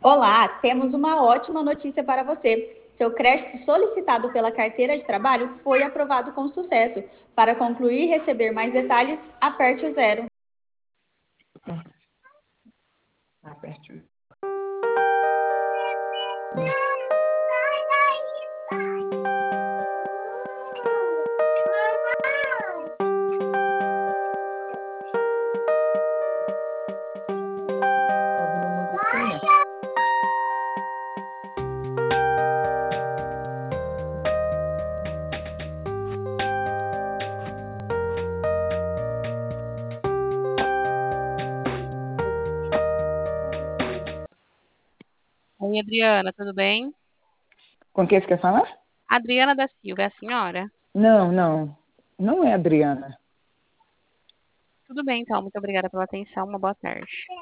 Olá, temos uma ótima notícia para você. Seu crédito solicitado pela carteira de trabalho foi aprovado com sucesso. Para concluir e receber mais detalhes, aperte o zero. Aperte. Oi, Adriana, tudo bem? Com quem você quer falar? Adriana da Silva, é a senhora? Não, não. Não é Adriana. Tudo bem, então. Muito obrigada pela atenção. Uma boa tarde.